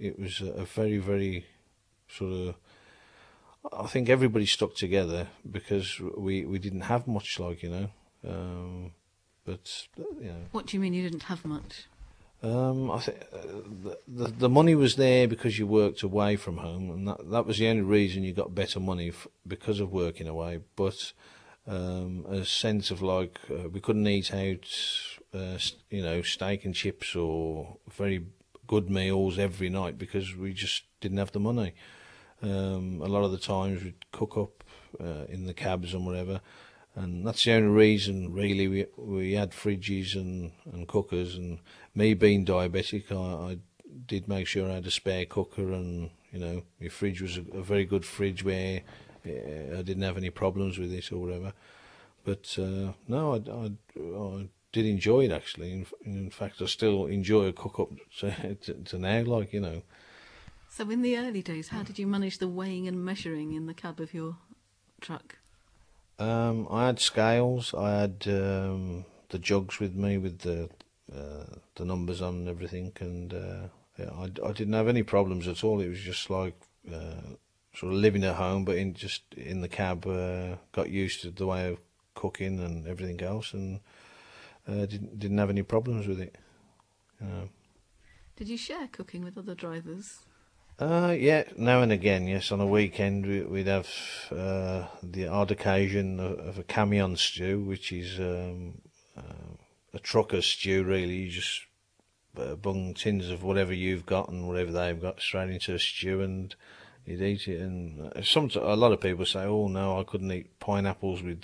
it was a very, very sort of. I think everybody stuck together because we didn't have much, like, but What do you mean you didn't have much? I think the money was there because you worked away from home, and that was the only reason you got better money because of working away. But a sense of like we couldn't eat out, steak and chips or very good meals every night because we just didn't have the money. A lot of the times we'd cook up in the cabs and whatever, and that's the only reason really we had fridges and cookers. And me being diabetic, I did make sure I had a spare cooker, and my fridge was a very good fridge where I didn't have any problems with it or whatever. But no, I did enjoy it actually. In fact, I still enjoy a cook up to now, like. So in the early days, how did you manage the weighing and measuring in the cab of your truck? I had scales. I had the jugs with me with the numbers on and everything, and yeah, I didn't have any problems at all. It was just like sort of living at home, but just in the cab. Got used to the way of cooking and everything else, and didn't have any problems with it. Did you share cooking with other drivers? Yeah, now and again, yes. On a weekend, we'd have the odd occasion of a camion stew, which is a trucker stew, really. You just bung tins of whatever you've got and whatever they've got straight into a stew, and you'd eat it. And a lot of people say, "Oh no, I couldn't eat pineapples with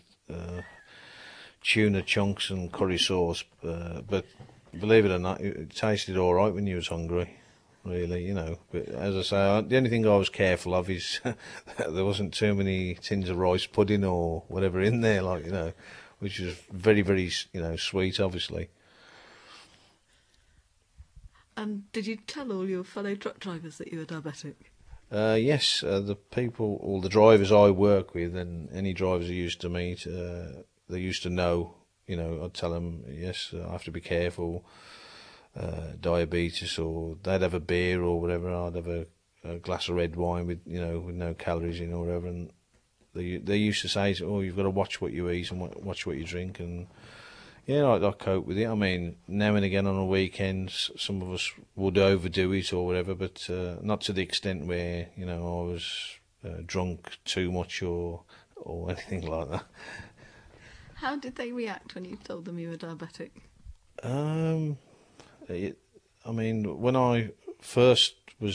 tuna chunks and curry sauce," but believe it or not, it tasted all right when you was hungry. Really, But as I say, the only thing I was careful of is there wasn't too many tins of rice pudding or whatever in there, like, which was very, very, sweet, obviously. And did you tell all your fellow truck drivers that you were diabetic? Yes, all the drivers I work with, and any drivers I used to meet, they used to know. I'd tell them, yes, I have to be careful. Diabetes, or they'd have a beer or whatever. I'd have a glass of red wine with with no calories in or whatever. And they used to say, "Oh, you've got to watch what you eat and watch what you drink." And yeah, I cope with it. I mean, now and again on a weekend, some of us would overdo it or whatever, but not to the extent where I was drunk too much or anything like that. How did they react when you told them you were diabetic? I mean, when I first